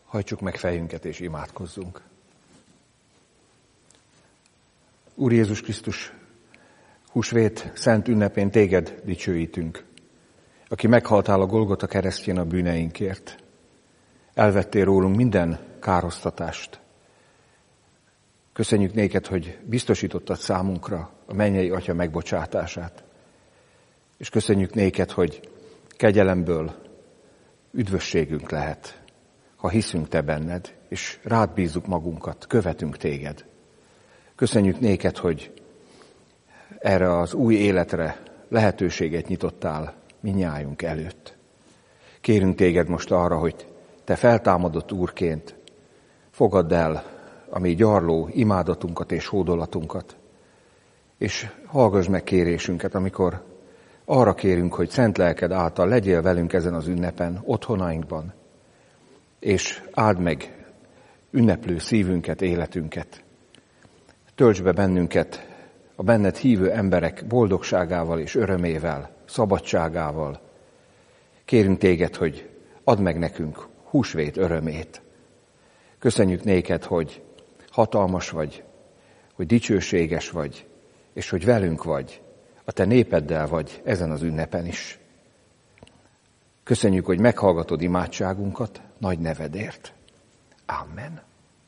Hajtsuk meg fejünket és imádkozzunk. Úr Jézus Krisztus, húsvét szent ünnepén téged dicsőítünk, aki meghaltál a Golgota keresztjén a bűneinkért. Elvettél rólunk minden károsztatást. Köszönjük néked, hogy biztosítottad számunkra a mennyei Atya megbocsátását. És köszönjük néked, hogy kegyelemből üdvösségünk lehet, ha hiszünk te benned, és rád bízzuk magunkat, követünk téged. Köszönjük néked, hogy erre az új életre lehetőséget nyitottál mindnyájunk előtt. Kérünk téged most arra, hogy te feltámadott Úrként fogadd el a mi gyarló imádatunkat és hódolatunkat, és hallgass meg kérésünket, amikor arra kérünk, hogy szent lelked által legyél velünk ezen az ünnepen, otthonainkban, és áld meg ünneplő szívünket, életünket. Töltsd be bennünket a benned hívő emberek boldogságával és örömével, szabadságával. Kérünk téged, hogy add meg nekünk húsvét örömét. Köszönjük néked, hogy hatalmas vagy, hogy dicsőséges vagy, és hogy velünk vagy, a te népeddel vagy ezen az ünnepen is. Köszönjük, hogy meghallgatod imádságunkat nagy nevedért. Amen.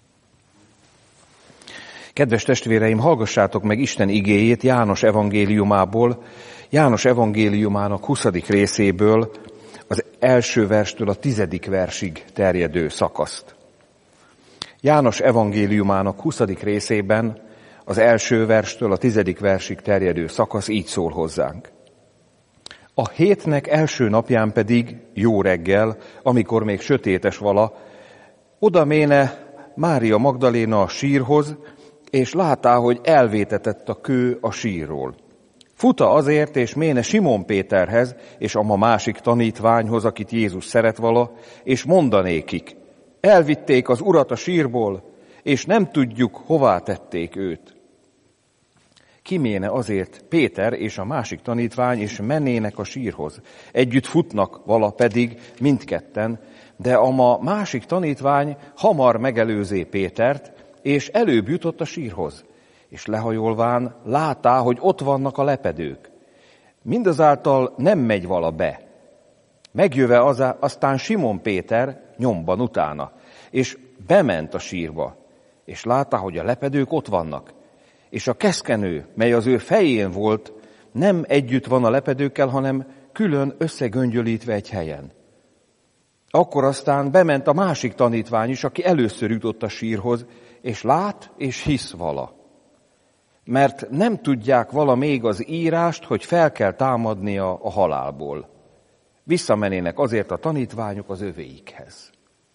Kedves testvéreim, hallgassátok meg Isten igéjét János evangéliumából, János evangéliumának 20. részéből, az első verstől a 10. versig terjedő szakaszt. János evangéliumának 20. részében az első verstől a 10. versig terjedő szakasz így szól hozzánk. A hétnek első napján pedig jó reggel, amikor még sötétes vala, oda méne Mária Magdaléna a sírhoz, és látá, hogy elvétetett a kő a sírról. Futa azért, és méne Simon Péterhez, és a másik tanítványhoz, akit Jézus szeret vala, és mondanékik, elvitték az Urat a sírból, és nem tudjuk, hová tették őt. Kiméne azért Péter és a másik tanítvány, és mennének a sírhoz. Együtt futnak vala pedig mindketten, de a másik tanítvány hamar megelőzé Pétert, és előbb jutott a sírhoz, és lehajolván látá, hogy ott vannak a lepedők. Mindazáltal nem megy vala be. Megjöve aztán Simon Péter nyomban utána, és bement a sírba, és látá, hogy a lepedők ott vannak, és a keszkenő, mely az ő fején volt, nem együtt van a lepedőkkel, hanem külön összegöngyölítve egy helyen. Akkor aztán bement a másik tanítvány is, aki először jutott a sírhoz, és lát és hisz vala. Mert nem tudják vala még az írást, hogy fel kell támadnia a halálból. Visszamenének azért a tanítványok az övéikhez.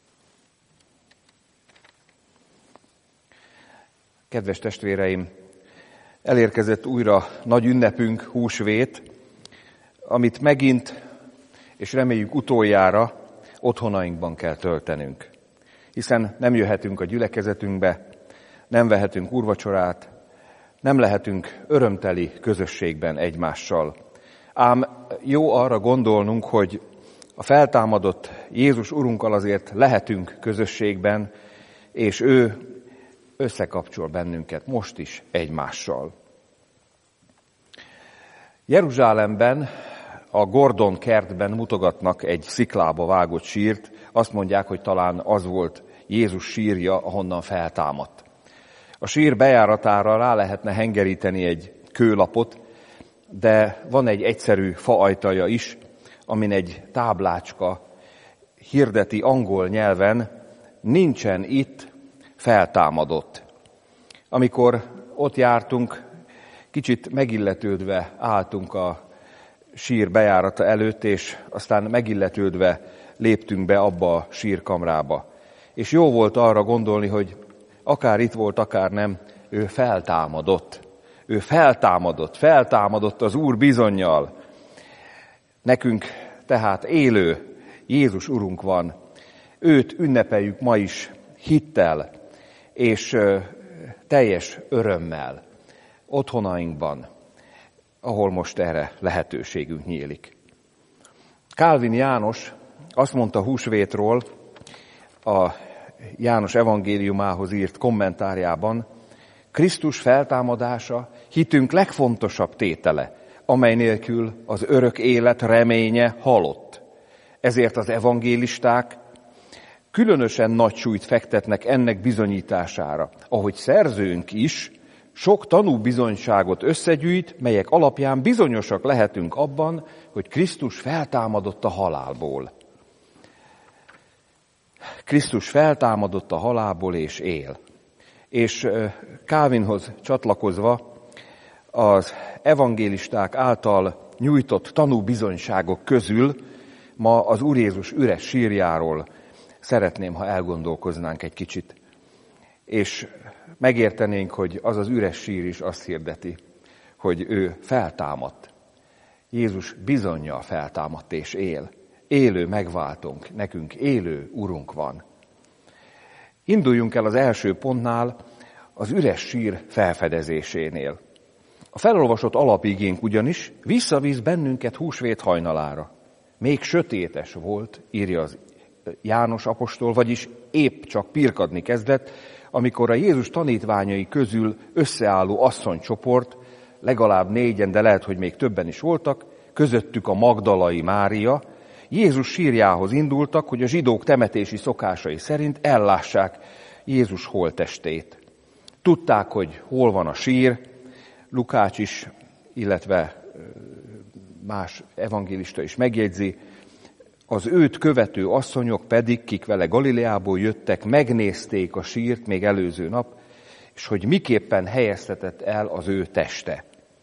Kedves testvéreim, elérkezett újra nagy ünnepünk, húsvét, amit megint, és reméljük utoljára otthonainkban kell töltenünk. Hiszen nem jöhetünk a gyülekezetünkbe, nem vehetünk úrvacsorát, nem lehetünk örömteli közösségben egymással. Ám jó arra gondolnunk, hogy a feltámadott Jézus Urunkkal azért lehetünk közösségben, és ő összekapcsol bennünket most is egymással. Jeruzsálemben, a Gordon kertben mutogatnak egy sziklába vágott sírt, azt mondják, hogy talán az volt Jézus sírja, ahonnan feltámadt. A sír bejáratára rá lehetne hengeríteni egy kőlapot, de van egy egyszerű faajtaja is, amin egy táblácska hirdeti angol nyelven, nincsen itt, feltámadott. Amikor ott jártunk, kicsit megilletődve álltunk a sír bejárata előtt, és aztán megilletődve léptünk be abba a sírkamrába. És jó volt arra gondolni, hogy akár itt volt, akár nem, ő feltámadott. Ő feltámadott az Úr bizonnyal. Nekünk tehát élő Jézus Urunk van. Őt ünnepeljük ma is hittel és teljes örömmel otthonainkban, ahol most erre lehetőségünk nyílik. Kálvin János azt mondta húsvétról a János evangéliumához írt kommentárjában: Krisztus feltámadása hitünk legfontosabb tétele, amely nélkül az örök élet reménye halott. Ezért az evangélisták különösen nagy súlyt fektetnek ennek bizonyítására, ahogy szerzőnk is sok tanúbizonyságot összegyűjt, melyek alapján bizonyosak lehetünk abban, hogy Krisztus feltámadott a halálból. Krisztus feltámadott a halálból és él. És Calvinhoz csatlakozva az evangélisták által nyújtott tanúbizonyságok közül ma az Úr Jézus üres sírjáról szeretném, ha elgondolkoznánk egy kicsit. És megértenénk, hogy az az üres sír is azt hirdeti, hogy ő feltámadt. Jézus bizonnyal feltámadt és él. Élő megváltunk, nekünk élő Urunk van. Induljunk el az első pontnál, az üres sír felfedezésénél. A felolvasott alapigénk ugyanis visszavisz bennünket húsvét hajnalára. Még sötétes volt, írja az János apostol, vagyis épp csak pirkadni kezdett, amikor a Jézus tanítványai közül összeálló asszonycsoport, legalább 4, de lehet, hogy még többen is voltak, közöttük a Magdalai Mária, Jézus sírjához indultak, hogy a zsidók temetési szokásai szerint ellássák Jézus holttestét. Tudták, hogy hol van a sír, Lukács is, illetve más evangélista is megjegyzi, az őt követő asszonyok pedig, kik vele Galileából jöttek, megnézték a sírt még előző nap, és hogy miképpen helyeztetett el az ő teste.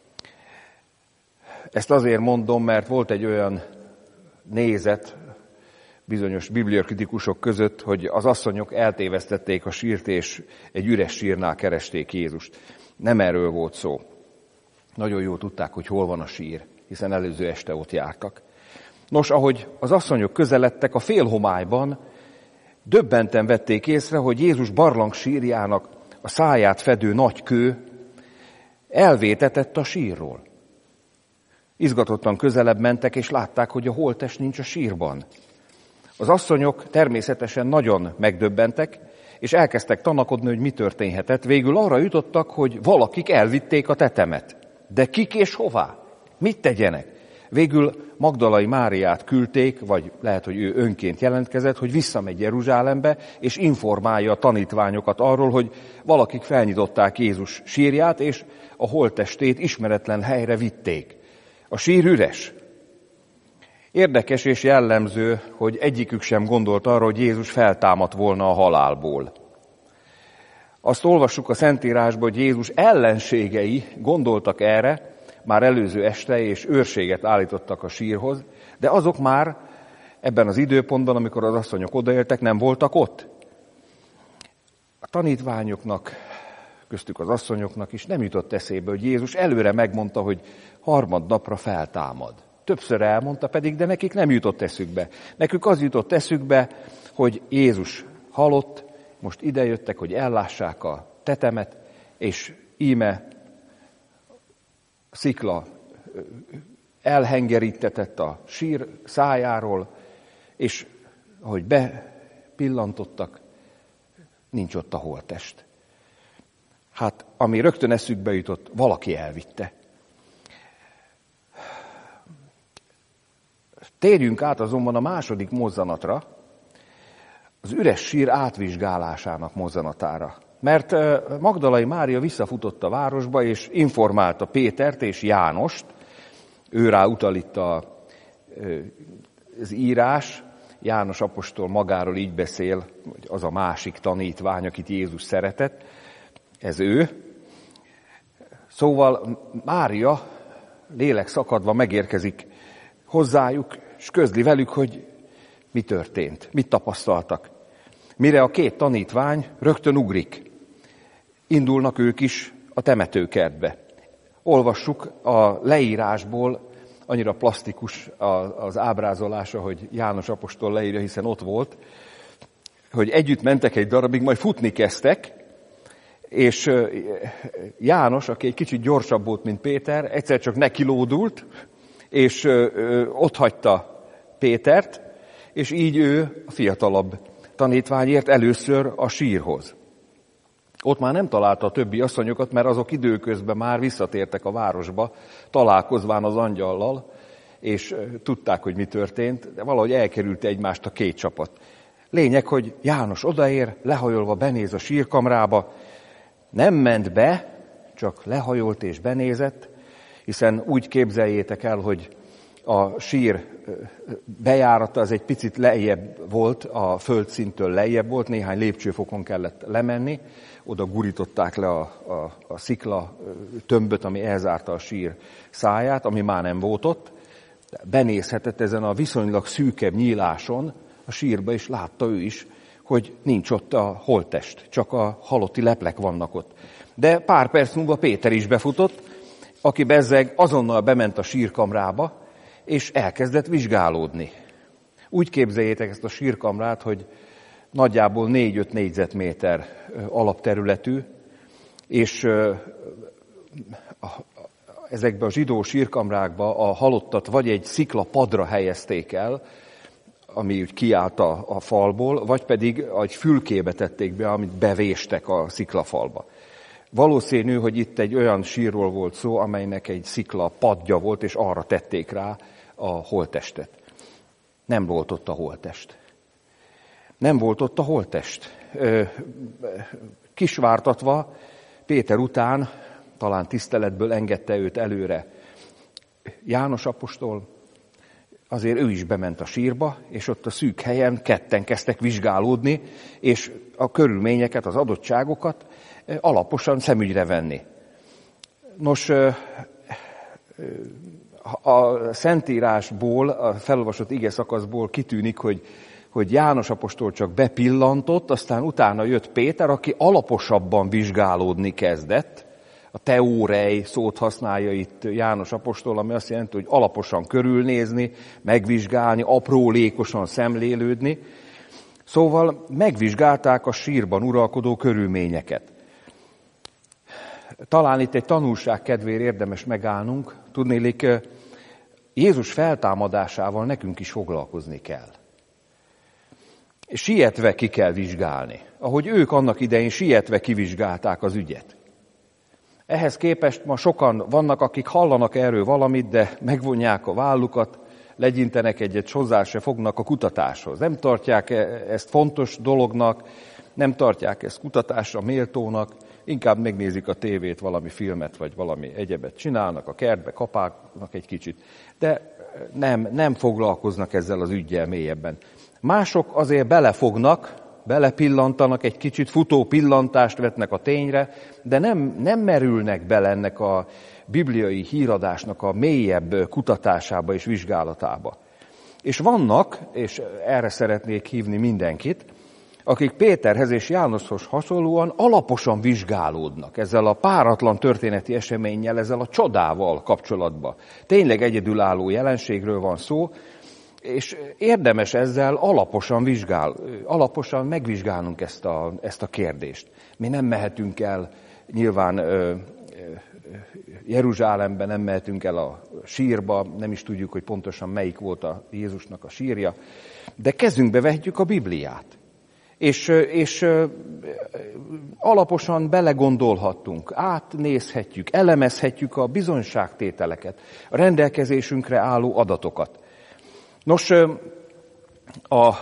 Ezt azért mondom, mert volt egy olyan nézet bizonyos bibliakritikusok között, hogy az asszonyok eltévesztették a sírt, és egy üres sírnál keresték Jézust. Nem erről volt szó. Nagyon jól tudták, hogy hol van a sír, hiszen előző este ott jártak. Nos, ahogy az asszonyok közeledtek, a félhomályban döbbenten vették észre, hogy Jézus barlang sírjának a száját fedő nagy kő elvétetett a sírról. Izgatottan közelebb mentek, és látták, hogy a holttest nincs a sírban. Az asszonyok természetesen nagyon megdöbbentek, és elkezdtek tanakodni, hogy mi történhetett. Végül arra jutottak, hogy valakik elvitték a tetemet. De kik és hová? Mit tegyenek? Végül Magdalai Máriát küldték, vagy lehet, hogy ő önként jelentkezett, hogy visszamegy Jeruzsálembe, és informálja a tanítványokat arról, hogy valakik felnyitották Jézus sírját, és a holttestét ismeretlen helyre vitték. A sír üres. Érdekes és jellemző, hogy egyikük sem gondolt arra, hogy Jézus feltámadt volna a halálból. Azt olvassuk a Szentírásban, hogy Jézus ellenségei gondoltak erre, már előző este, és őrséget állítottak a sírhoz, de azok már ebben az időpontban, amikor az asszonyok odaértek, nem voltak ott. A tanítványoknak, köztük az asszonyoknak is nem jutott eszébe, hogy Jézus előre megmondta, hogy harmadnapra feltámad. Többször elmondta pedig, de nekik nem jutott eszükbe. Nekük az jutott eszükbe, hogy Jézus halott, most idejöttek, hogy ellássák a tetemet, és íme a szikla elhengerítetett a sír szájáról, és ahogy bepillantottak, nincs ott a holttest. Hát, ami rögtön eszükbe jutott, valaki elvitte. Térjünk át azonban a második mozzanatra, az üres sír átvizsgálásának mozzanatára. Mert Magdalai Mária visszafutott a városba, és informálta Pétert és Jánost, őrá utal itt az írás, János apostol magáról így beszél, hogy az a másik tanítvány, akit Jézus szeretett, ez ő. Szóval Mária lélek szakadva megérkezik hozzájuk, és közli velük, hogy mi történt, mit tapasztaltak. Mire a két tanítvány rögtön ugrik. Indulnak ők is a temetőkertbe. Olvassuk a leírásból, annyira plastikus az ábrázolása, hogy János apostol leírja, hiszen ott volt, hogy együtt mentek egy darabig, majd futni kezdtek, és János, aki egy kicsit gyorsabb volt, mint Péter, egyszer csak nekilódult, és otthagyta Pétert, és így ő a fiatalabb tanítvány ért először a sírhoz. Ott már nem találta a többi asszonyokat, mert azok időközben már visszatértek a városba, találkozván az angyallal, és tudták, hogy mi történt, de valahogy elkerülte egymást a két csapat. Lényeg, hogy János odaér, lehajolva benéz a sírkamrába, nem ment be, csak lehajolt és benézett, hiszen úgy képzeljétek el, hogy a sír bejárata az egy picit lejjebb volt, a földszinttől lejjebb volt, néhány lépcsőfokon kellett lemenni, oda gurították le a szikla tömböt, ami elzárta a sír száját, ami már nem volt ott. Benézhetett ezen a viszonylag szűkebb nyíláson a sírba, és látta ő is, hogy nincs ott a holttest, csak a halotti leplek vannak ott. De pár perc múlva Péter is befutott, aki bezzeg azonnal bement a sírkamrába, és elkezdett vizsgálódni. Úgy képzeljétek ezt a sírkamrát, hogy nagyjából 4-5 négyzetméter alapterületű, és ezekben a zsidó sírkamrákban a halottat vagy egy sziklapadra helyezték el, ami úgy kiállt a falból, vagy pedig egy fülkébe tették be, amit bevéstek a sziklafalba. Valószínű, hogy itt egy olyan sírról volt szó, amelynek egy szikla padja volt, és arra tették rá a holttestet. Nem volt ott a holttest. Nem volt ott a holttest. Kisvártatva Péter után, talán tiszteletből engedte őt előre János apostol, azért ő is bement a sírba, és ott a szűk helyen ketten kezdtek vizsgálódni, és a körülményeket, az adottságokat alaposan szemügyre venni. Nos, a Szentírásból, a felolvasott igeszakaszból kitűnik, hogy János apostol csak bepillantott, aztán utána jött Péter, aki alaposabban vizsgálódni kezdett. A teórej szót használja itt János apostol, ami azt jelenti, hogy alaposan körülnézni, megvizsgálni, aprólékosan szemlélődni. Szóval megvizsgálták a sírban uralkodó körülményeket. Talán itt egy tanulság kedvéért érdemes megállnunk. Tudnélik, Jézus feltámadásával nekünk is foglalkozni kell. Sietve ki kell vizsgálni. Ahogy ők annak idején sietve kivizsgálták az ügyet. Ehhez képest ma sokan vannak, akik hallanak erről valamit, de megvonják a vállukat, legyintenek egyet, hozzá se fognak a kutatáshoz. Nem tartják ezt fontos dolognak, nem tartják ezt kutatásra méltónak, inkább megnézik a tévét, valami filmet, vagy valami egyebet csinálnak, a kertbe kapálnak egy kicsit, de nem foglalkoznak ezzel az üggyel mélyebben. Mások azért belefognak, belepillantanak, egy kicsit futó pillantást vetnek a tényre, de nem merülnek bele ennek a bibliai híradásnak a mélyebb kutatásába és vizsgálatába. És vannak, és erre szeretnék hívni mindenkit, akik Péterhez és Jánoshoz hasonlóan alaposan vizsgálódnak ezzel a páratlan történeti eseménnyel, ezzel a csodával kapcsolatban. Tényleg egyedülálló jelenségről van szó, és érdemes ezzel alaposan megvizsgálnunk ezt a kérdést. Mi nem mehetünk el nyilván Jeruzsálembe, nem mehetünk el a sírba, nem is tudjuk, hogy pontosan melyik volt a Jézusnak a sírja, de kezünkbe vehetjük a Bibliát. És alaposan belegondolhattunk, átnézhetjük, elemezhetjük a bizonyságtételeket, a rendelkezésünkre álló adatokat. Nos, a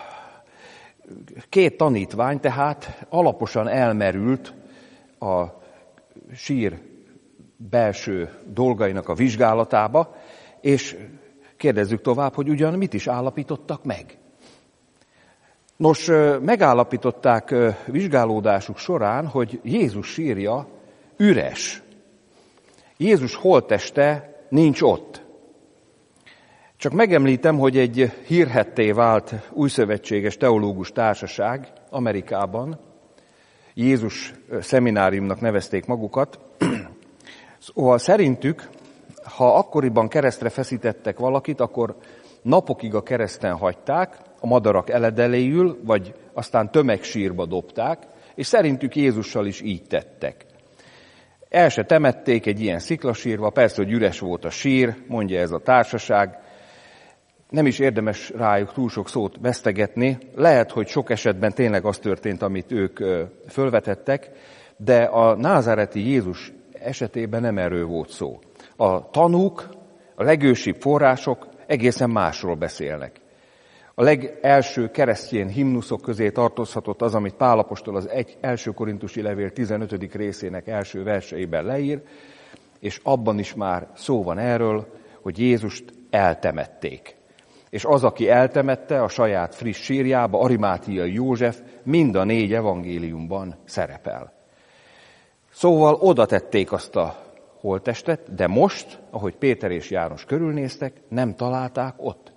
két tanítvány tehát alaposan elmerült a sír belső dolgainak a vizsgálatába, és kérdezzük tovább, hogy ugyan mit is állapítottak meg. Nos, megállapították vizsgálódásuk során, hogy Jézus sírja üres. Jézus holtteste nincs ott. Csak megemlítem, hogy egy hírhedté vált újszövetséges teológus társaság Amerikában, Jézus szemináriumnak nevezték magukat, szóval szerintük, ha akkoriban keresztre feszítettek valakit, akkor napokig a kereszten hagyták, a madarak eledeléül, vagy aztán tömegsírba dobták, és szerintük Jézussal is így tettek. El se temették egy ilyen sziklasírba, persze, hogy üres volt a sír, mondja ez a társaság. nem is érdemes rájuk túl sok szót vesztegetni. Lehet, hogy sok esetben tényleg az történt, amit ők fölvetettek, de a názáreti Jézus esetében nem erről volt szó. A tanúk, a legősibb források egészen másról beszélnek. A legelső keresztény himnuszok közé tartozhatott az, amit Pál apostol az 1. Korintusi levél 15. részének első verseiben leír, és abban is már szó van erről, hogy Jézust eltemették. És az, aki eltemette a saját friss sírjába, Arimátiai József, mind a 4 evangéliumban szerepel. Szóval oda tették azt a holttestet, de most, ahogy Péter és János körülnéztek, nem találták ott.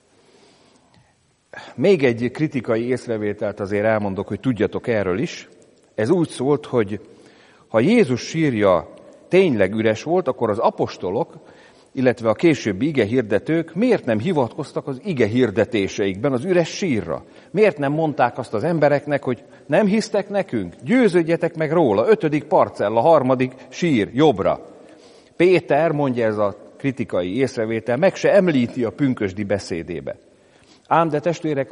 Még egy kritikai észrevételt azért elmondok, hogy tudjatok erről is. Ez úgy szólt, hogy ha Jézus sírja tényleg üres volt, akkor az apostolok, illetve a későbbi igehirdetők miért nem hivatkoztak az igehirdetéseikben az üres sírra? Miért nem mondták azt az embereknek, hogy nem hisztek nekünk? Győződjetek meg róla, 5. parcella, 3. sír, jobbra. Péter, mondja ez a kritikai észrevétel, meg se említi a pünkösdi beszédébe. Ám de testvérek,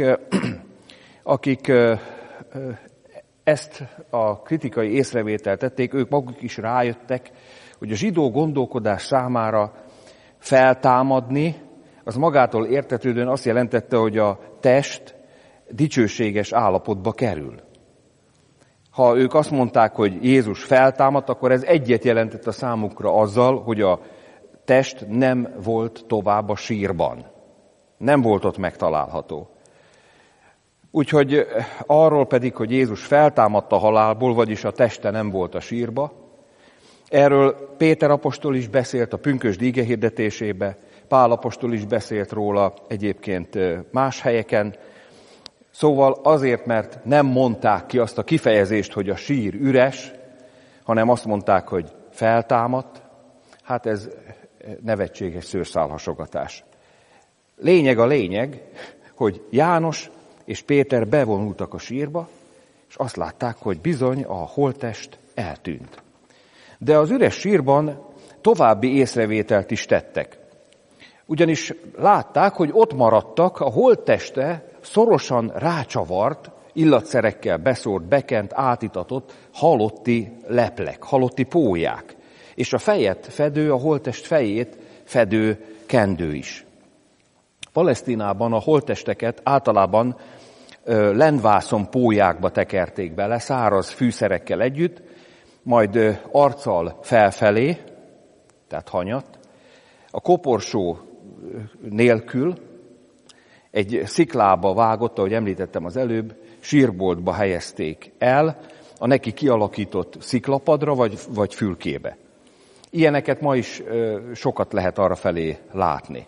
akik ezt a kritikai észrevételt tették, ők maguk is rájöttek, hogy a zsidó gondolkodás számára feltámadni, az magától értetődően azt jelentette, hogy a test dicsőséges állapotba kerül. Ha ők azt mondták, hogy Jézus feltámadt, akkor ez egyet jelentett a számukra azzal, hogy a test nem volt tovább a sírban. Nem volt ott megtalálható. Úgyhogy arról pedig, hogy Jézus feltámadt a halálból, vagyis a teste nem volt a sírba, erről Péter apostol is beszélt a pünkösdi igehirdetésébe, Pál apostol is beszélt róla egyébként más helyeken. Szóval azért, mert nem mondták ki azt a kifejezést, hogy a sír üres, hanem azt mondták, hogy feltámadt, hát ez nevetséges szőrszálhasogatás. Lényeg a lényeg, hogy János és Péter bevonultak a sírba, és azt látták, hogy bizony a holttest eltűnt. De az üres sírban további észrevételt is tettek. Ugyanis látták, hogy ott maradtak a holtteste szorosan rácsavart, illatszerekkel beszórt, bekent, átitatott halotti leplek, halotti pólyák. És a fejet fedő, a holttest fejét fedő kendő is. Palesztinában a holttesteket általában lendvászon pólyákba tekerték bele, száraz fűszerekkel együtt, majd arccal felfelé, tehát hanyat, a koporsó nélkül egy sziklába vágott, ahogy említettem az előbb, sírboltba helyezték el, a neki kialakított sziklapadra vagy fülkébe. Ilyeneket ma is sokat lehet arrafelé látni.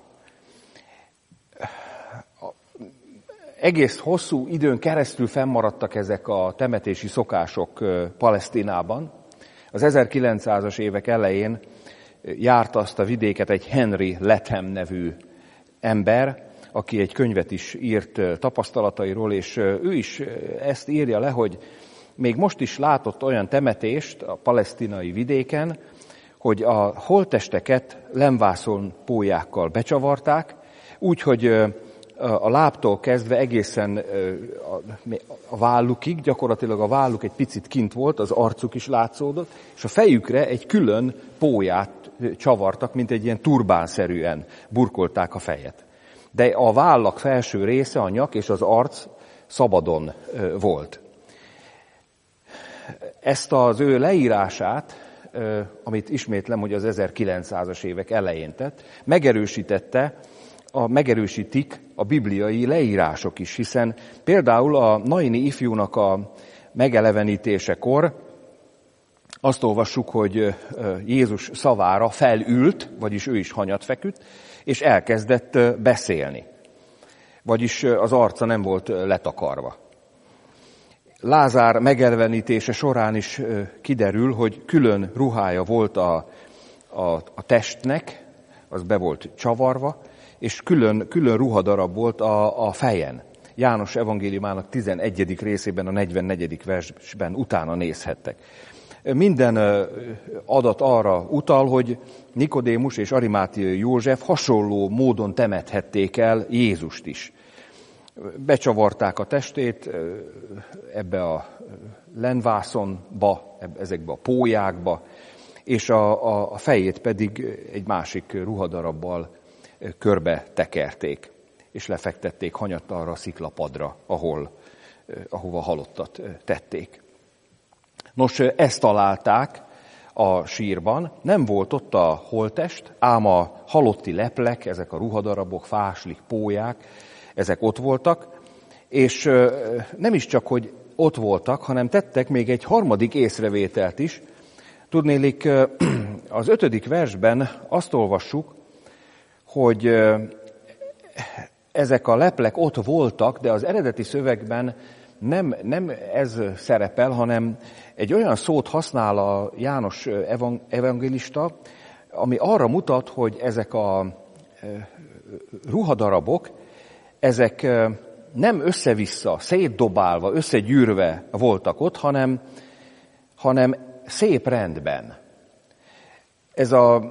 Egész hosszú időn keresztül fennmaradtak ezek a temetési szokások Palesztinában. Az 1900-as évek elején járta azt a vidéket egy Henry Latham nevű ember, aki egy könyvet is írt tapasztalatairól, és ő is ezt írja le, hogy még most is látott olyan temetést a palesztinai vidéken, hogy a holttesteket lemvászon pólyákkal becsavarták, úgyhogy a lábtól kezdve egészen a vállukig, gyakorlatilag a válluk egy picit kint volt, az arcuk is látszódott, és a fejükre egy külön pólyát csavartak, mint egy ilyen turbánszerűen burkolták a fejet. De a vállak felső része, a nyak és az arc szabadon volt. Ezt az ő leírását, amit ismétlem, hogy az 1900-as évek elején tett, megerősítik a bibliai leírások is, hiszen például a Naini ifjúnak a megelevenítésekor azt olvassuk, hogy Jézus szavára felült, vagyis ő is hanyat feküdt, és elkezdett beszélni. Vagyis az arca nem volt letakarva. Lázár megelevenítése során is kiderül, hogy külön ruhája volt a testnek, az be volt csavarva, és külön ruhadarab volt a fejen. János evangéliumának 11. részében, a 44. versben utána nézhettek. Minden adat arra utal, hogy Nikodémus és Arimátiai József hasonló módon temethették el Jézust is. Becsavarták a testét ebbe a lenvászonba, ezekbe a pólyákba, és a fejét pedig egy másik ruhadarabbal körbe tekerték, és lefektették hanyatt arra a sziklapadra, ahova halottat tették. Nos, ezt találták a sírban, nem volt ott a holttest, ám a halotti leplek, ezek a ruhadarabok, fáslik, pólyák, ezek ott voltak, és nem is csak, hogy ott voltak, hanem tettek még egy harmadik észrevételt is. Tudnélik, az 5. versben azt olvassuk, hogy ezek a leplek ott voltak, de az eredeti szövegben nem ez szerepel, hanem egy olyan szót használ a János evangélista, ami arra mutat, hogy ezek a ruhadarabok, ezek nem össze-vissza, szétdobálva, összegyűrve voltak ott, hanem szép rendben. Ez a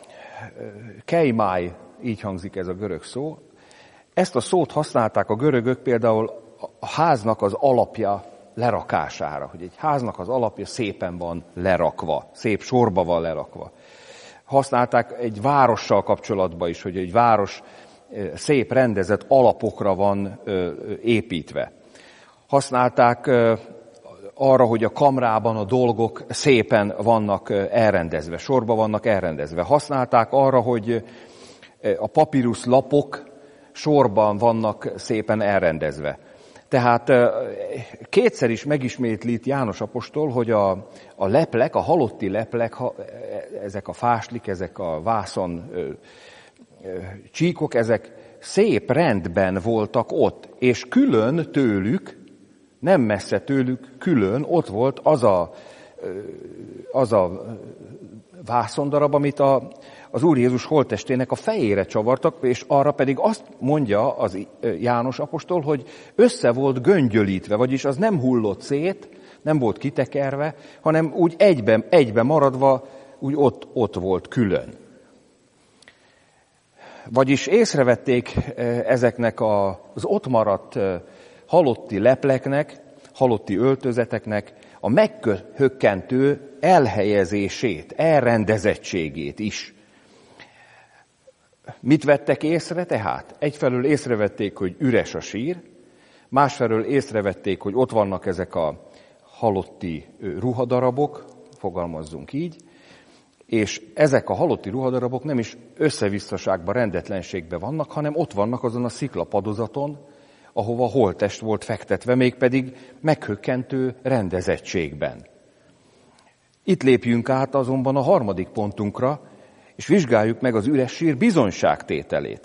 keimáj, így hangzik ez a görög szó, ezt a szót használták a görögök például a háznak az alapja lerakására, hogy egy háznak az alapja szépen van lerakva, szép sorba van lerakva. Használták egy várossal kapcsolatban is, hogy egy város szép rendezett alapokra van építve. Használták arra, hogy a kamrában a dolgok szépen vannak elrendezve, sorba vannak elrendezve. Használták arra, hogy a papírusz lapok sorban vannak szépen elrendezve. Tehát kétszer is megismétli itt János apostol, hogy a leplek, a halotti leplek, ezek a fáslik, ezek a vászon csíkok, ezek szép rendben voltak ott, és külön tőlük, nem messze tőlük, külön ott volt az a vászondarab, amit az Úr Jézus holttestének a fejére csavartak, és arra pedig azt mondja az János apostol, hogy össze volt göngyölítve, vagyis az nem hullott szét, nem volt kitekerve, hanem úgy egybe maradva, úgy ott volt külön. Vagyis észrevették ezeknek az ott maradt halotti lepleknek, halotti öltözeteknek a megköhökkentő elhelyezését, elrendezettségét is. Mit vettek észre tehát? Egyfelől észrevették, hogy üres a sír, másfelől észrevették, hogy ott vannak ezek a halotti ruhadarabok, fogalmazzunk így, és ezek a halotti ruhadarabok nem is összevisszaságban, rendetlenségben vannak, hanem ott vannak azon a sziklapadozaton, ahova a holttest volt fektetve, mégpedig meghökkentő rendezettségben. Itt lépjünk át azonban a harmadik pontunkra, és vizsgáljuk meg az üres sír bizonyságtételét.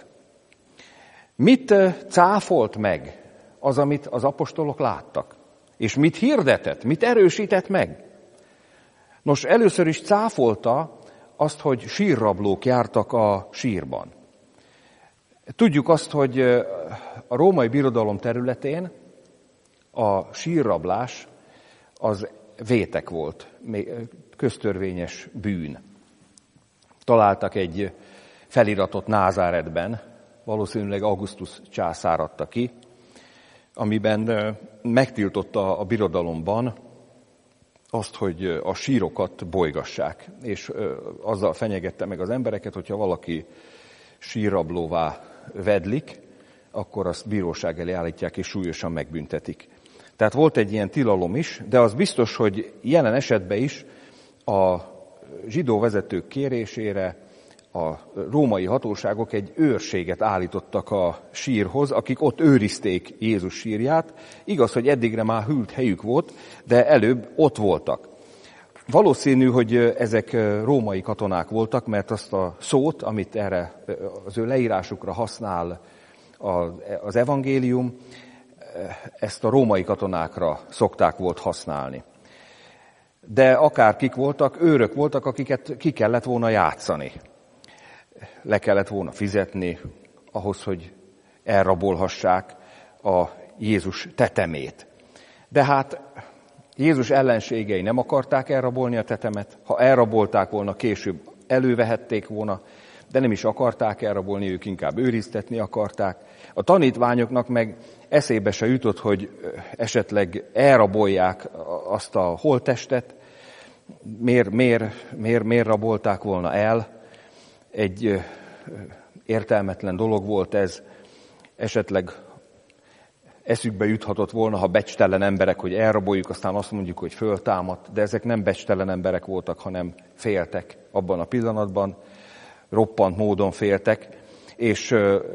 Mit cáfolt meg az, amit az apostolok láttak? És mit hirdetett, mit erősített meg? Nos, először is cáfolta azt, hogy sírrablók jártak a sírban. Tudjuk azt, hogy a római birodalom területén a sírrablás az vétek volt, köztörvényes bűn. Találtak egy feliratot Názáretben, valószínűleg Augustus császár adta ki, amiben megtiltotta a birodalomban azt, hogy a sírokat bolygassák, és azzal fenyegette meg az embereket, hogyha valaki sírrablóvá vedlik, akkor azt bíróság elé állítják és súlyosan megbüntetik. Tehát volt egy ilyen tilalom is, de az biztos, hogy jelen esetben is a zsidó vezetők kérésére a római hatóságok egy őrséget állítottak a sírhoz, akik ott őrizték Jézus sírját. Igaz, hogy eddigre már hűlt helyük volt, de előbb ott voltak. Valószínű, hogy ezek római katonák voltak, mert azt a szót, amit erre az ő leírásukra használ az evangélium, ezt a római katonákra szokták volt használni. De akár kik voltak, őrök voltak, akiket ki kellett volna játszani. Le kellett volna fizetni ahhoz, hogy elrabolhassák a Jézus tetemét. De hát Jézus ellenségei nem akarták elrabolni a tetemet, ha elrabolták volna, később elővehették volna, de nem is akarták elrabolni, ők inkább őriztetni akarták. A tanítványoknak meg eszébe se jutott, hogy esetleg elrabolják azt a holttestet. Miért rabolták volna el? Egy értelmetlen dolog volt ez, esetleg eszükbe juthatott volna, ha becstelen emberek, hogy elraboljuk, aztán azt mondjuk, hogy föltámadt, de ezek nem becstelen emberek voltak, hanem féltek abban a pillanatban, roppant módon féltek, és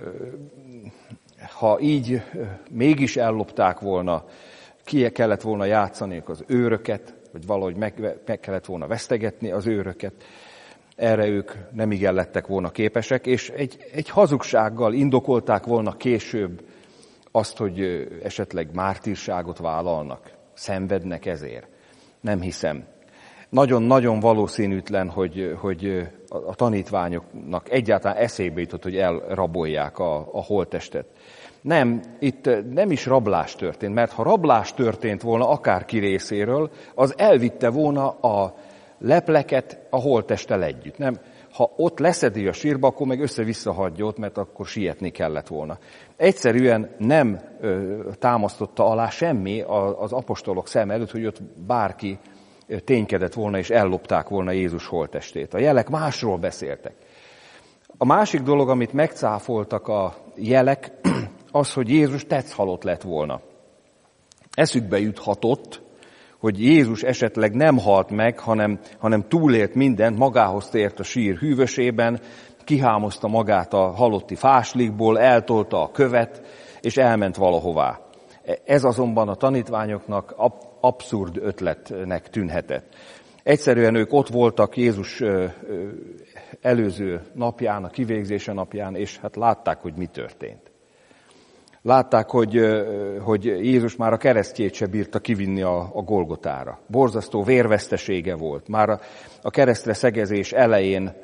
ha így mégis ellopták volna, ki kellett volna játszaniuk az őröket, vagy valahogy meg kellett volna vesztegetni az őröket, erre ők nem igen lettek volna képesek, és egy hazugsággal indokolták volna később azt, hogy esetleg mártírságot vállalnak, szenvednek ezért. Nem hiszem. Nagyon-nagyon valószínűtlen, hogy a tanítványoknak egyáltalán eszébe jutott, hogy elrabolják a holttestet. Nem, itt nem is rablás történt, mert ha rablás történt volna akárki részéről, az elvitte volna a lepleket a holttesttel együtt. Nem, ha ott leszedi a sírba, akkor meg össze-vissza hagyja ott, mert akkor sietni kellett volna. Egyszerűen nem támasztotta alá semmi az apostolok szem előtt, hogy ott bárki ténykedett volna és ellopták volna Jézus holttestét. A jelek másról beszéltek. A másik dolog, amit megcáfoltak a jelek, az, hogy Jézus tetszhalott lett volna. Eszükbe juthatott, hogy Jézus esetleg nem halt meg, hanem túlélt mindent, magához tért a sír hűvösében, kihámozta magát a halotti fáslikból, eltolta a követ, és elment valahová. Ez azonban a tanítványoknak abszurd ötletnek tűnhetett. Egyszerűen ők ott voltak Jézus előző napján, a kivégzése napján, és hát látták, hogy mi történt. Látták, hogy Jézus már a keresztjét se bírta kivinni a Golgotára. Borzasztó vérvesztesége volt. Már a keresztre szegezés elején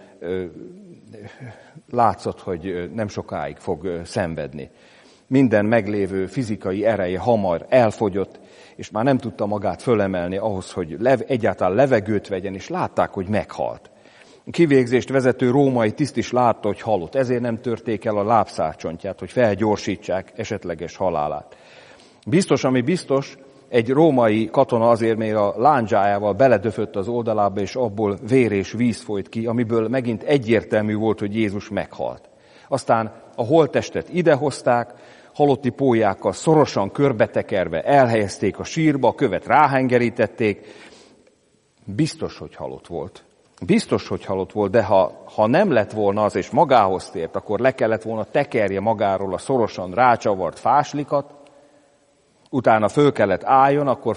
látszott, hogy nem sokáig fog szenvedni. Minden meglévő fizikai ereje hamar elfogyott, és már nem tudta magát fölemelni ahhoz, hogy egyáltalán levegőt vegyen, és látták, hogy meghalt. A kivégzést vezető római tiszt is látta, hogy halott, ezért nem törték el a lábszárcsontját, hogy felgyorsítsák esetleges halálát. Biztos, ami biztos, egy római katona azért még a lándzsájával beledöfött az oldalába, és abból vér és víz folyt ki, amiből megint egyértelmű volt, hogy Jézus meghalt. Aztán a holttestet idehozták, halotti pólyákkal szorosan körbetekerve elhelyezték a sírba, a követ ráhengerítették. Biztos, hogy halott volt. Biztos, hogy halott volt, de ha nem lett volna az, és magához tért, akkor le kellett volna tekerje magáról a szorosan rácsavart fáslikat, utána föl kellett álljon, akkor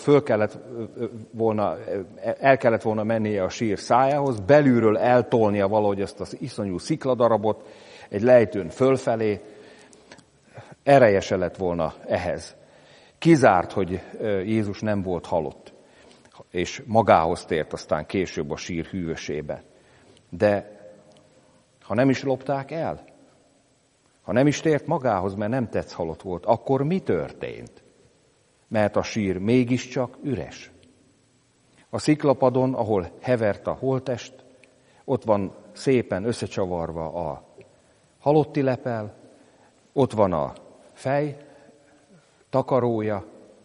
el kellett volna mennie a sír szájához, belülről eltolnia valahogy azt az iszonyú szikladarabot egy lejtőn fölfelé, ereje se lett volna ehhez. Kizárt, hogy Jézus nem volt halott, és magához tért aztán később a sír hűvösébe. De ha nem is lopták el, ha nem is tért magához, mert nem tetszhalott volt, akkor mi történt? Mert a sír mégiscsak üres. A sziklapadon, ahol hevert a holttest, ott van szépen összecsavarva a halotti lepel, ott van a fej, takarója.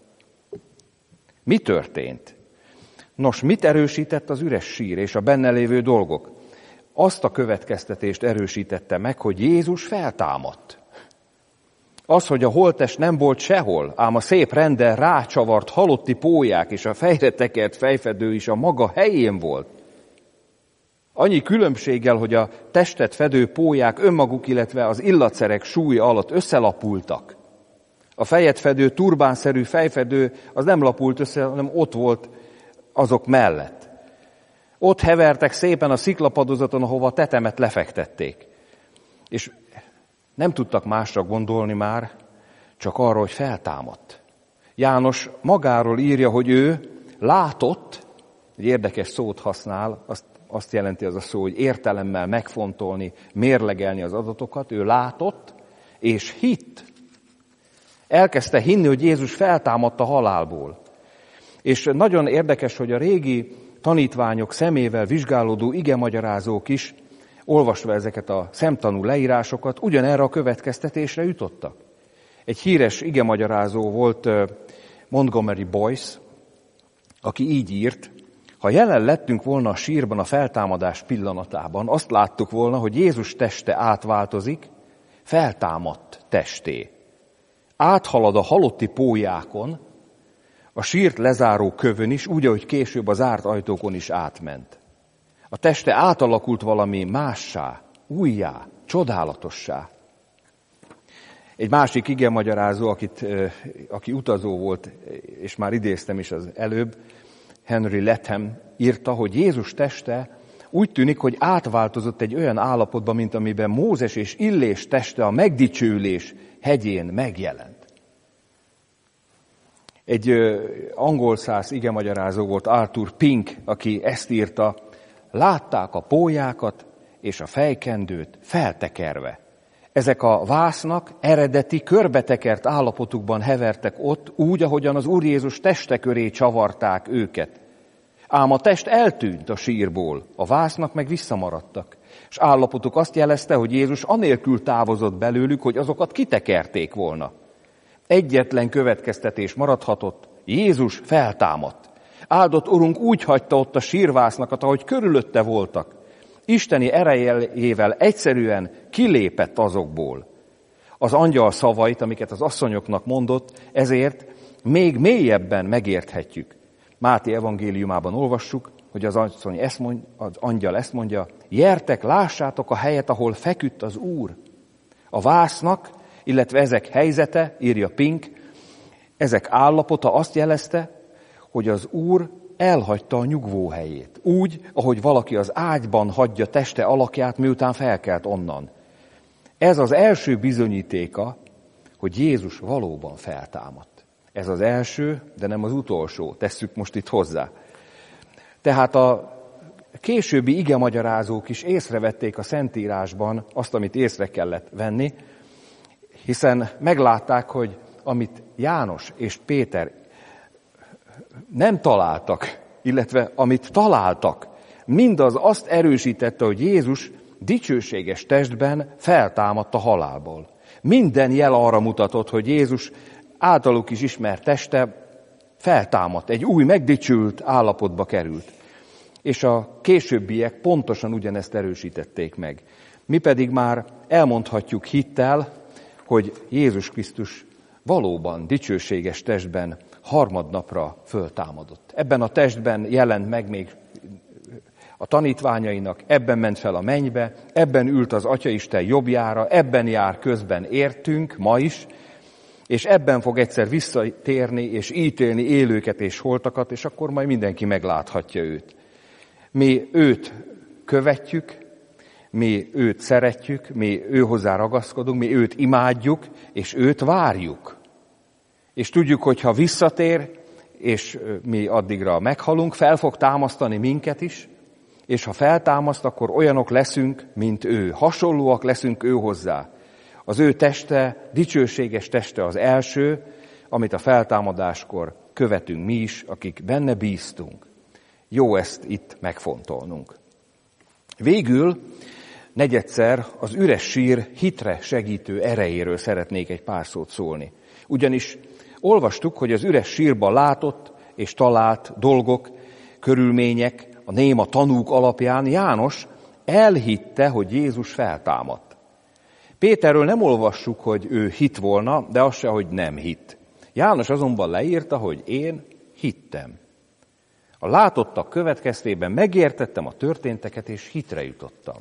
Mi történt? Nos, mit erősített az üres sír és a benne lévő dolgok? Azt a következtetést erősítette meg, hogy Jézus feltámadt. Az, hogy a holttest nem volt sehol, ám a szép renddel rácsavart halotti pólyák és a fejre tekert fejfedő is a maga helyén volt. Annyi különbséggel, hogy a testet fedő pólyák önmaguk, illetve az illatszerek súlya alatt összelapultak. A fejet fedő, turbánszerű fejfedő az nem lapult össze, hanem ott volt azok mellett. Ott hevertek szépen a sziklapadozaton, ahova a tetemet lefektették. És nem tudtak másra gondolni már, csak arra, hogy feltámadt. János magáról írja, hogy ő látott, egy érdekes szót használ, azt jelenti az a szó, hogy értelemmel megfontolni, mérlegelni az adatokat. Ő látott és hitt. Elkezdte hinni, hogy Jézus feltámadt a halálból. És nagyon érdekes, hogy a régi tanítványok szemével vizsgálódó igemagyarázók is, olvasva ezeket a szemtanú leírásokat, ugyanerre a következtetésre jutottak. Egy híres igemagyarázó volt Montgomery Boyce, aki így írt: ha jelen lettünk volna a sírban a feltámadás pillanatában, azt láttuk volna, hogy Jézus teste átváltozik, feltámadt testé. Áthalad a halotti pólyákon, a sírt lezáró kövön is, úgy, ahogy később a zárt ajtókon is átment. A teste átalakult valami mássá, újjá, csodálatossá. Egy másik igemagyarázó, aki utazó volt, és már idéztem is az előbb, Henry Latham írta, hogy Jézus teste úgy tűnik, hogy átváltozott egy olyan állapotba, mint amiben Mózes és Illés teste a megdicsőlés hegyén megjelent. Egy angol száz igemagyarázó volt, Arthur Pink, aki ezt írta: látták a pólyákat és a fejkendőt feltekerve. Ezek a vásznak eredeti, körbetekert állapotukban hevertek ott, úgy, ahogyan az Úr Jézus teste köré csavarták őket. Ám a test eltűnt a sírból, a vásznak meg visszamaradtak. És állapotuk azt jelezte, hogy Jézus anélkül távozott belőlük, hogy azokat kitekerték volna. Egyetlen következtetés maradhatott: Jézus feltámadt. Áldott Urunk úgy hagyta ott a sírvásznakat, ahogy körülötte voltak. Isteni erejével egyszerűen kilépett azokból. Az angyal szavait, amiket az asszonyoknak mondott, ezért még mélyebben megérthetjük. Máté evangéliumában olvassuk, hogy az angyal ezt mondja: gyertek, lássátok a helyet, ahol feküdt az Úr. A vásznak, illetve ezek helyzete, írja Pink, ezek állapota azt jelezte, hogy az Úr elhagyta a nyugvóhelyét. Úgy, ahogy valaki az ágyban hagyja teste alakját, miután felkelt onnan. Ez az első bizonyítéka, hogy Jézus valóban feltámadt. Ez az első, de nem az utolsó, tesszük most itt hozzá. Tehát a későbbi igemagyarázók is észrevették a Szentírásban azt, amit észre kellett venni, hiszen meglátták, hogy amit János és Péter nem találtak, illetve amit találtak, mindaz azt erősítette, hogy Jézus dicsőséges testben feltámadt a halálból. Minden jel arra mutatott, hogy Jézus általuk is ismert teste feltámadt, egy új, megdicsült állapotba került. És a későbbiek pontosan ugyanezt erősítették meg. Mi pedig már elmondhatjuk hittel, hogy Jézus Krisztus valóban dicsőséges testben harmadnapra föltámadott. Ebben a testben jelent meg még a tanítványainak, ebben ment fel a mennybe, ebben ült az Atyaisten jobbjára, ebben jár közben értünk ma is, és ebben fog egyszer visszatérni és ítélni élőket és holtakat, és akkor majd mindenki megláthatja őt. Mi őt követjük, mi őt szeretjük, mi őhozzá ragaszkodunk, mi őt imádjuk, és őt várjuk. És tudjuk, hogy ha visszatér, és mi addigra meghalunk, fel fog támasztani minket is, és ha feltámaszt, akkor olyanok leszünk, mint ő. Hasonlóak leszünk ő hozzá. Az ő teste, dicsőséges teste az első, amit a feltámadáskor követünk mi is, akik benne bíztunk. Jó ezt itt megfontolnunk. Végül negyedszer az üres sír hitre segítő erejéről szeretnék egy pár szót szólni. Ugyanis olvastuk, hogy az üres sírban látott és talált dolgok, körülmények, a néma tanúk alapján János elhitte, hogy Jézus feltámadt. Péterről nem olvassuk, hogy ő hitt volna, de az se, hogy nem hitt. János azonban leírta, hogy én hittem. A látottak következtében megértettem a történteket, és hitre jutottam.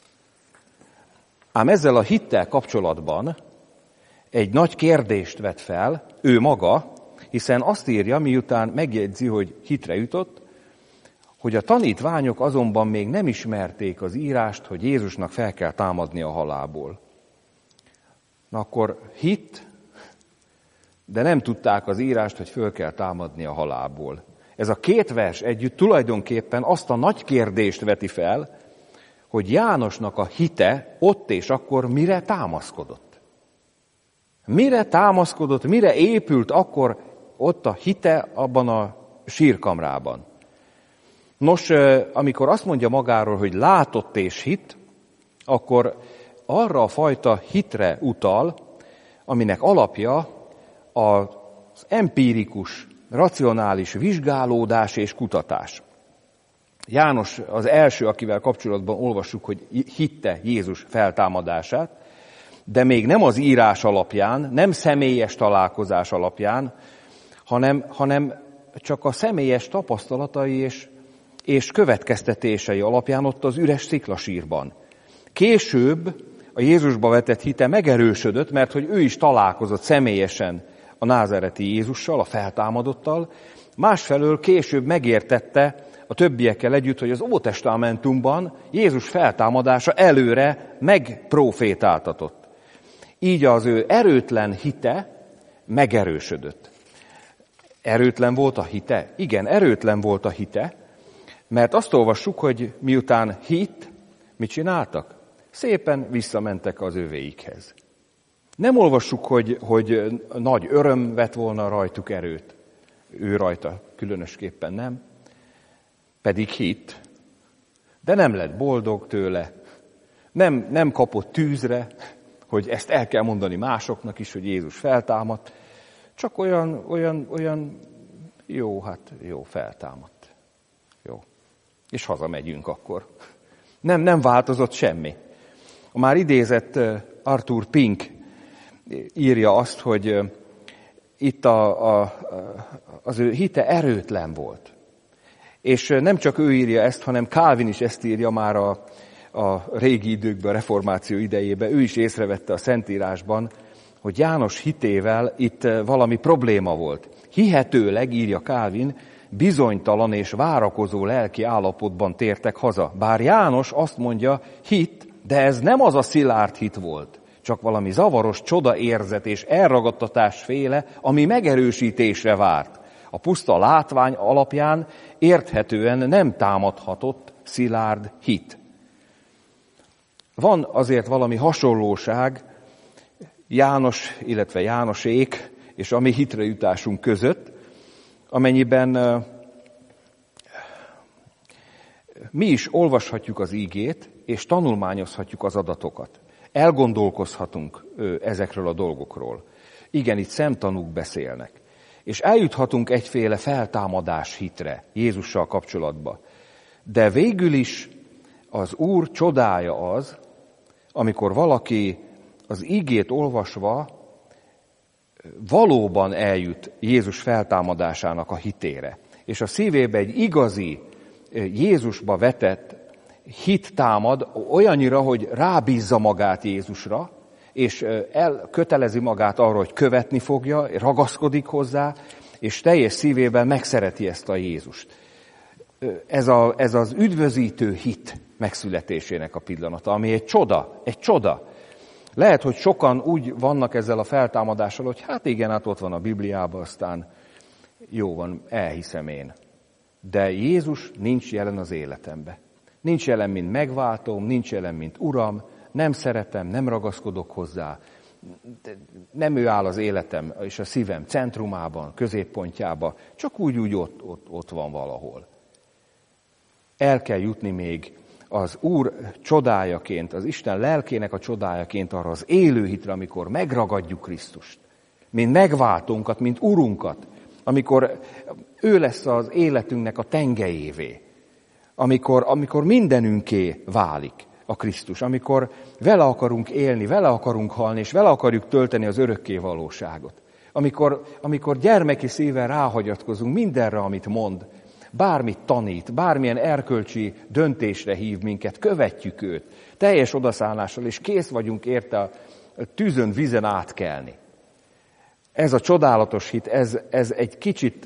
Ám ezzel a hittel kapcsolatban egy nagy kérdést vet fel ő maga, hiszen azt írja, miután megjegyzi, hogy hitre jutott, hogy a tanítványok azonban még nem ismerték az írást, hogy Jézusnak fel kell támadni a halálból. Na akkor hitt, de nem tudták az írást, hogy föl kell támadni a halálból. Ez a két vers együtt tulajdonképpen azt a nagy kérdést veti fel, hogy Jánosnak a hite ott és akkor mire támaszkodott. Mire támaszkodott, mire épült akkor ott a hite abban a sírkamrában. Nos, amikor azt mondja magáról, hogy látott és hitt, akkor arra a fajta hitre utal, aminek alapja az empirikus, racionális vizsgálódás és kutatás. János az első, akivel kapcsolatban olvassuk, hogy hitte Jézus feltámadását, de még nem az írás alapján, nem személyes találkozás alapján, hanem csak a személyes tapasztalatai és következtetései alapján ott az üres sziklasírban. Később a Jézusba vetett hite megerősödött, mert hogy ő is találkozott személyesen a názáreti Jézussal, a feltámadottal, másfelől később megértette a többiekkel együtt, hogy az Ótestamentumban Jézus feltámadása előre megprofétáltatott. Így az ő erőtlen hite megerősödött. Erőtlen volt a hite? Igen, erőtlen volt a hite, mert azt olvassuk, hogy miután hitt, mit csináltak? Szépen visszamentek az övéikhez. Nem olvassuk, hogy nagy öröm vett volna rajtuk erőt. Ő rajta különösképpen nem. Pedig hitt, de nem lett boldog tőle. Nem kapott tűzre, hogy ezt el kell mondani másoknak is, hogy Jézus feltámadt. Csak olyan jó, feltámadt. Jó. És hazamegyünk akkor. Nem változott semmi. A már idézett Arthur Pink írja azt, hogy itt az ő hite erőtlen volt. És nem csak ő írja ezt, hanem Calvin is ezt írja már a régi időkben, a reformáció idejében. Ő is észrevette a Szentírásban, hogy János hitével itt valami probléma volt. Hihetőleg, írja Calvin, bizonytalan és várakozó lelki állapotban tértek haza. Bár János azt mondja, hit, de ez nem az a szilárd hit volt, csak valami zavaros csodaérzet és elragadtatás féle, ami megerősítésre várt. A puszta látvány alapján érthetően nem támadhatott szilárd hit. Van azért valami hasonlóság János, illetve Jánosék és a mi hitre jutásunk között, amennyiben mi is olvashatjuk az ígét, és tanulmányozhatjuk az adatokat. Elgondolkozhatunk ezekről a dolgokról. Igen, itt szemtanúk beszélnek. És eljuthatunk egyféle feltámadás hitre Jézussal kapcsolatba. De végül is az Úr csodája az, amikor valaki az ígét olvasva valóban eljut Jézus feltámadásának a hitére. És a szívébe egy igazi Jézusba vetett hit támad olyannyira, hogy rábízza magát Jézusra, és elkötelezi magát arra, hogy követni fogja, ragaszkodik hozzá, és teljes szívében megszereti ezt a Jézust. Ez az üdvözítő hit megszületésének a pillanata, ami egy csoda. Lehet, hogy sokan úgy vannak ezzel a feltámadással, hogy hát igen, hát ott van a Bibliában, aztán jó van, elhiszem én. De Jézus nincs jelen az életembe. Nincs jelen, mint megváltóm, nincs jelen, mint Uram, nem szeretem, nem ragaszkodok hozzá, nem ő áll az életem és a szívem centrumában, középpontjában, csak úgy ott van valahol. El kell jutni még az Úr csodájaként, az Isten lelkének a csodájaként arra az élő hitre, amikor megragadjuk Krisztust, mint megváltónkat, mint Urunkat, amikor ő lesz az életünknek a tengelyévé, amikor mindenünké válik a Krisztus, amikor vele akarunk élni, vele akarunk halni, és vele akarjuk tölteni az örökké valóságot. Amikor gyermeki szívvel ráhagyatkozunk mindenre, amit mond, bármit tanít, bármilyen erkölcsi döntésre hív minket, követjük őt, teljes odaszállással, és kész vagyunk érte a tűzön, vízen átkelni. Ez a csodálatos hit, ez egy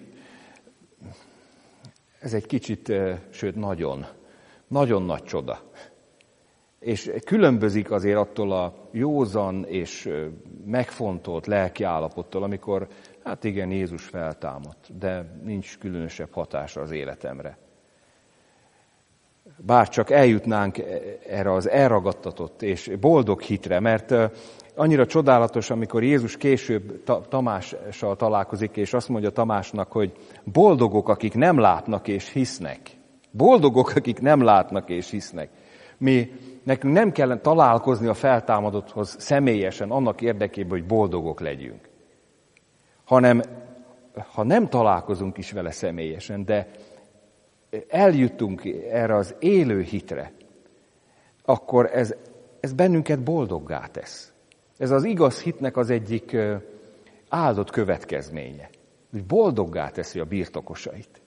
kicsit, sőt nagyon nagy csoda. És különbözik azért attól a józan és megfontolt lelki állapottól, amikor, hát igen, Jézus feltámadt, de nincs különösebb hatása az életemre. bár csak eljutnánk erre az elragadtatott és boldog hitre, mert annyira csodálatos, amikor Jézus később Tamással találkozik, és azt mondja Tamásnak, hogy boldogok, akik nem látnak és hisznek. Boldogok, akik nem látnak és hisznek. Nekünk nem kell találkozni a feltámadotthoz személyesen annak érdekében, hogy boldogok legyünk. Hanem, ha nem találkozunk is vele személyesen, de eljutunk erre az élő hitre, akkor ez bennünket boldoggá tesz. Ez az igaz hitnek az egyik áldott következménye, hogy boldoggá teszi a birtokosait.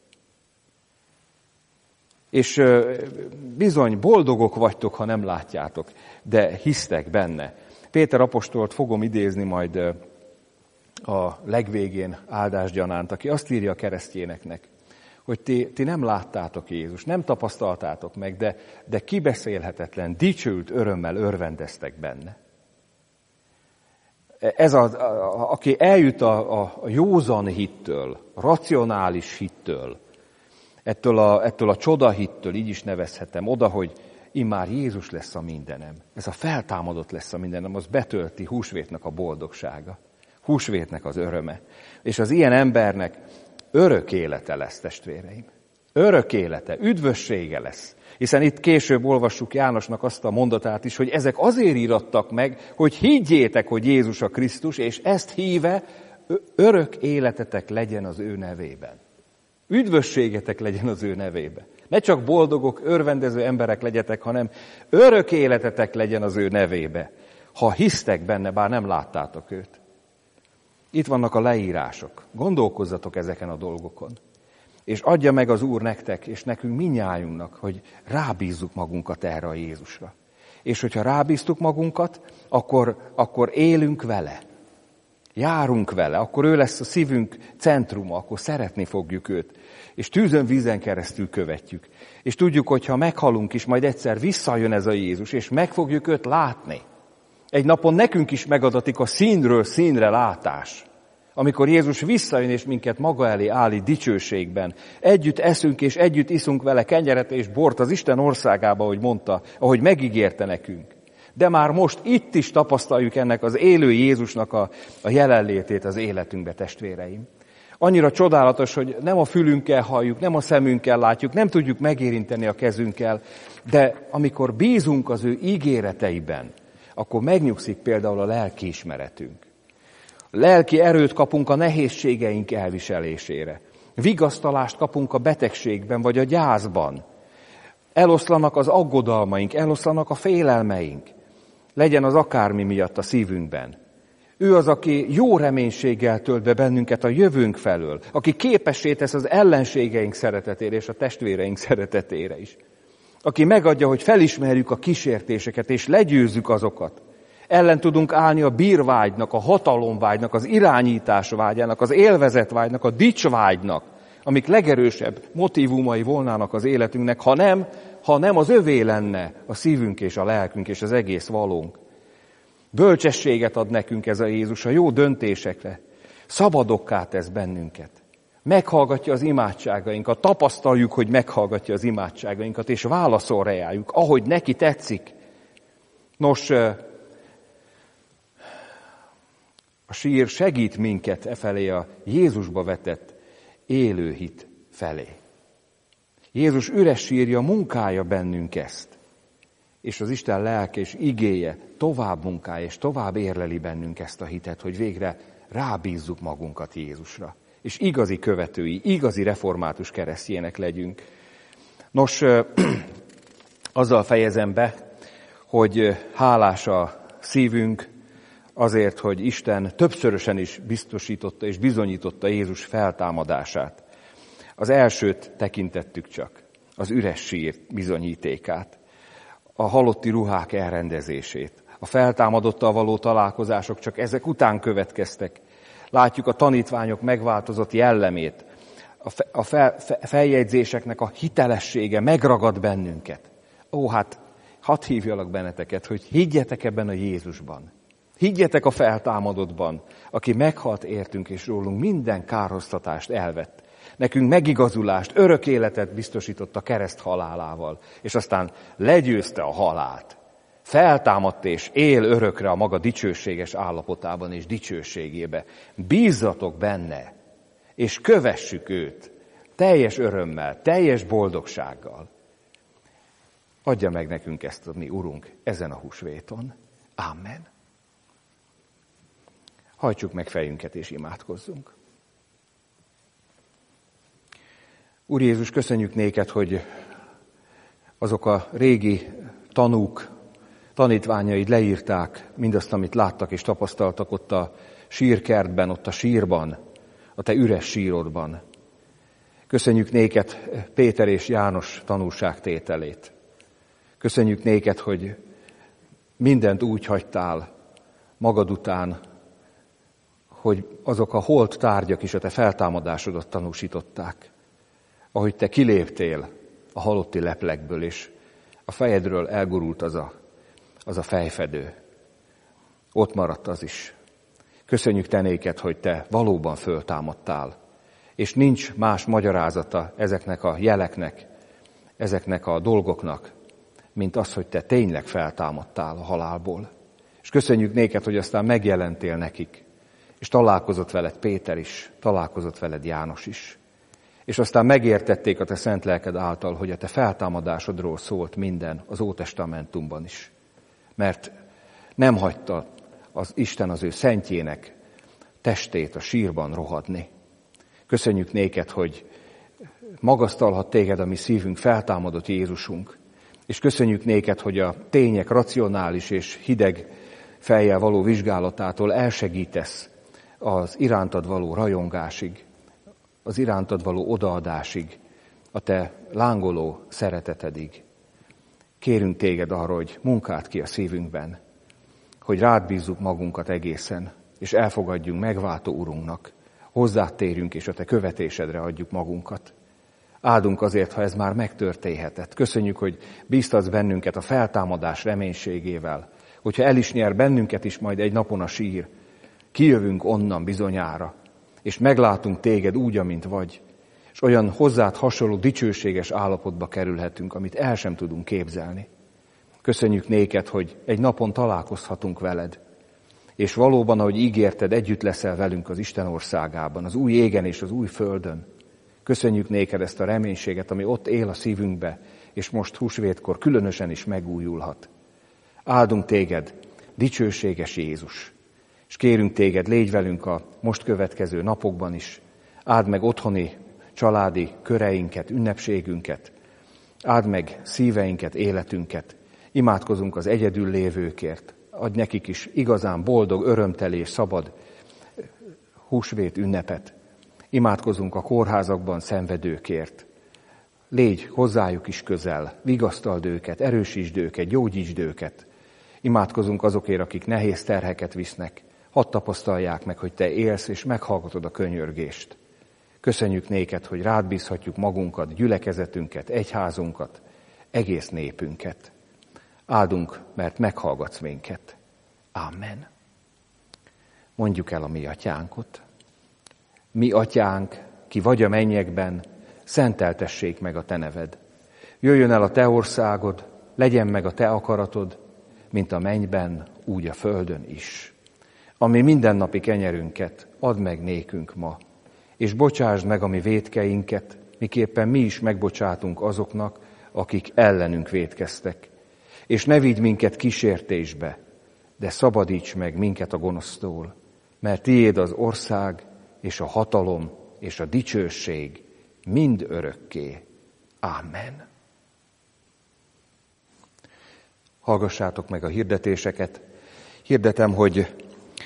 És bizony boldogok vagytok, ha nem látjátok, de hisztek benne. Péter apostolt fogom idézni majd a legvégén áldásgyanánt, aki azt írja a keresztjéneknek, hogy ti nem láttátok Jézus, nem tapasztaltátok meg, de kibeszélhetetlen, dicsőült örömmel örvendeztek benne. Ez aki eljut a józan hittől, a racionális hittől, ettől a csodahittől, így is nevezhetem, oda, hogy immár Jézus lesz a mindenem. Ez a feltámadott lesz a mindenem, az betölti húsvétnek a boldogsága, húsvétnek az öröme. És az ilyen embernek örök élete lesz, testvéreim. Örök élete, üdvössége lesz. Hiszen itt később olvassuk Jánosnak azt a mondatát is, hogy ezek azért írattak meg, hogy higgyétek, hogy Jézus a Krisztus, és ezt híve örök életetek legyen az ő nevében. Üdvösségetek legyen az ő nevében. Ne csak boldogok, örvendező emberek legyetek, hanem örök életetek legyen az ő nevébe. Ha hisztek benne, bár nem láttátok őt. Itt vannak a leírások. Gondolkozzatok ezeken a dolgokon. És adja meg az Úr nektek, és nekünk mindnyájunknak, hogy rábízzuk magunkat erre a Jézusra. És hogyha rábíztuk magunkat, akkor élünk vele. Járunk vele, akkor ő lesz a szívünk centruma, akkor szeretni fogjuk őt. És tűzön, vízen keresztül követjük. És tudjuk, hogy ha meghalunk is, majd egyszer visszajön ez a Jézus, és meg fogjuk őt látni. Egy napon nekünk is megadatik a színről színre látás. Amikor Jézus visszajön és minket maga elé állít dicsőségben. Együtt eszünk és együtt iszunk vele kenyeret és bort az Isten országába, ahogy mondta, ahogy megígérte nekünk. De már most itt is tapasztaljuk ennek az élő Jézusnak a jelenlétét az életünkbe, testvéreim. Annyira csodálatos, hogy nem a fülünkkel halljuk, nem a szemünkkel látjuk, nem tudjuk megérinteni a kezünkkel, de amikor bízunk az ő ígéreteiben, akkor megnyugszik például a lelkiismeretünk. Lelki erőt kapunk a nehézségeink elviselésére. Vigasztalást kapunk a betegségben vagy a gyászban. Eloszlanak az aggodalmaink, eloszlanak a félelmeink. Legyen az akármi miatt a szívünkben. Ő az, aki jó reménységgel tölt be bennünket a jövőnk felől, aki képessé tesz az ellenségeink szeretetére és a testvéreink szeretetére is. Aki megadja, hogy felismerjük a kísértéseket és legyőzzük azokat. Ellen tudunk állni a bírvágynak, a hatalomvágynak, az irányításvágyának, az élvezetvágynak, a dicsvágynak, amik legerősebb motívumai volnának az életünknek, ha nem az övé lenne a szívünk és a lelkünk és az egész valónk. Bölcsességet ad nekünk ez a Jézus a jó döntésekre. Szabadokká tesz bennünket. Meghallgatja az imádságainkat, tapasztaljuk, hogy meghallgatja az imádságainkat, és válaszol reájuk, ahogy neki tetszik. Nos, a sír segít minket efelé a Jézusba vetett élő hit felé. Jézus üres sírja munkálja bennünk ezt, és az Isten lelke és igéje tovább munkálja, és tovább érleli bennünk ezt a hitet, hogy végre rábízzuk magunkat Jézusra, és igazi követői, igazi református keresztjének legyünk. Nos, azzal fejezem be, hogy hálás a szívünk azért, hogy Isten többszörösen is biztosította és bizonyította Jézus feltámadását. Az elsőt tekintettük csak, az üres sír bizonyítékát, a halotti ruhák elrendezését, a feltámadottal való találkozások csak ezek után következtek. Látjuk a tanítványok megváltozott jellemét, a feljegyzéseknek a hitelessége megragad bennünket. Hát hadd hívjalak benneteket, hogy higgyetek ebben a Jézusban. Higgyetek a feltámadottban, aki meghalt értünk és rólunk minden kárhoztatást elvett. Nekünk megigazulást, örök életet biztosított a kereszt halálával, és aztán legyőzte a halált. Feltámadt és él örökre a maga dicsőséges állapotában és dicsőségébe. Bízzatok benne, és kövessük őt teljes örömmel, teljes boldogsággal. Adja meg nekünk ezt a mi Urunk ezen a húsvéton. Amen. Hajtsuk meg fejünket és imádkozzunk. Úr Jézus, köszönjük néked, hogy azok a régi tanúk, tanítványaid leírták mindazt, amit láttak és tapasztaltak ott a sírkertben, ott a sírban, a te üres sírodban. Köszönjük néked Péter és János tanúságtételét. Köszönjük néked, hogy mindent úgy hagytál magad után, hogy azok a holt tárgyak is a te feltámadásodat tanúsították. Ahogy te kiléptél a halotti leplekből, és a fejedről elgurult az a fejfedő. Ott maradt az is. Köszönjük te néked, hogy te valóban föltámadtál, és nincs más magyarázata ezeknek a jeleknek, ezeknek a dolgoknak, mint az, hogy te tényleg feltámadtál a halálból. És köszönjük néked, hogy aztán megjelentél nekik, és találkozott veled Péter is, találkozott veled János is. És aztán megértették a te szent lelked által, hogy a te feltámadásodról szólt minden az Ótestamentumban is. Mert nem hagyta az Isten az ő szentjének testét a sírban rohadni. Köszönjük néked, hogy magasztalhat téged a mi szívünk feltámadott Jézusunk, és köszönjük néked, hogy a tények racionális és hideg fejjel való vizsgálatától elsegítesz az irántad való rajongásig, az irántad való odaadásig, a te lángoló szeretetedig. Kérünk téged arra, hogy munkáld ki a szívünkben, hogy rád bízzuk magunkat egészen, és elfogadjunk megváltó Urunknak. Hozzád térjünk, és a te követésedre adjuk magunkat. Áldunk azért, ha ez már megtörténhetett. Köszönjük, hogy bíztatsz bennünket a feltámadás reménységével, hogyha el is nyer bennünket is majd egy napon a sír, kijövünk onnan bizonyára, és meglátunk téged úgy, amint vagy, és olyan hozzád hasonló dicsőséges állapotba kerülhetünk, amit el sem tudunk képzelni. Köszönjük néked, hogy egy napon találkozhatunk veled, és valóban, ahogy ígérted, együtt leszel velünk az Isten országában, az új égen és az új földön. Köszönjük néked ezt a reménységet, ami ott él a szívünkbe, és most húsvétkor különösen is megújulhat. Áldunk téged, dicsőséges Jézus, és kérünk téged, légy velünk a most következő napokban is. Áld meg otthoni, családi köreinket, ünnepségünket, áld meg szíveinket, életünket. Imádkozunk az egyedül lévőkért, adj nekik is igazán boldog, örömteli és szabad húsvét ünnepet. Imádkozunk a kórházakban szenvedőkért. Légy hozzájuk is közel, vigasztald őket, erősítsd őket, gyógyítsd őket. Imádkozunk azokért, akik nehéz terheket visznek. Hadd tapasztalják meg, hogy te élsz, és meghallgatod a könyörgést. Köszönjük néked, hogy rád bízhatjuk magunkat, gyülekezetünket, egyházunkat, egész népünket. Áldunk, mert meghallgatsz minket. Amen. Mondjuk el a mi atyánkot. Mi atyánk, ki vagy a mennyekben, szenteltessék meg a te neved. Jöjjön el a te országod, legyen meg a te akaratod, mint a mennyben, úgy a földön is. Ami mindennapi kenyerünket add meg nékünk ma, és bocsásd meg a mi vétkeinket, miképpen mi is megbocsátunk azoknak, akik ellenünk vétkeztek. És ne vigy minket kísértésbe, de szabadíts meg minket a gonosztól, mert tiéd az ország, és a hatalom, és a dicsőség mind örökké. Amen. Hallgassátok meg a hirdetéseket. Hirdetem, hogy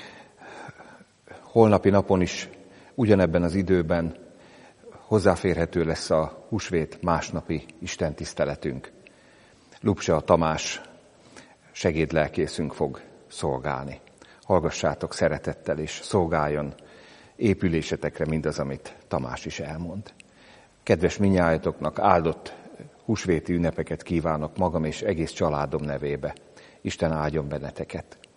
holnapi napon is ugyanebben az időben hozzáférhető lesz a húsvét másnapi istentiszteletünk. Lupsa Tamás segédlelkészünk fog szolgálni. Hallgassátok szeretettel, és szolgáljon épülésetekre mindaz, amit Tamás is elmond. Kedves minnyájatoknak áldott húsvéti ünnepeket kívánok magam és egész családom nevébe. Isten áldjon benneteket!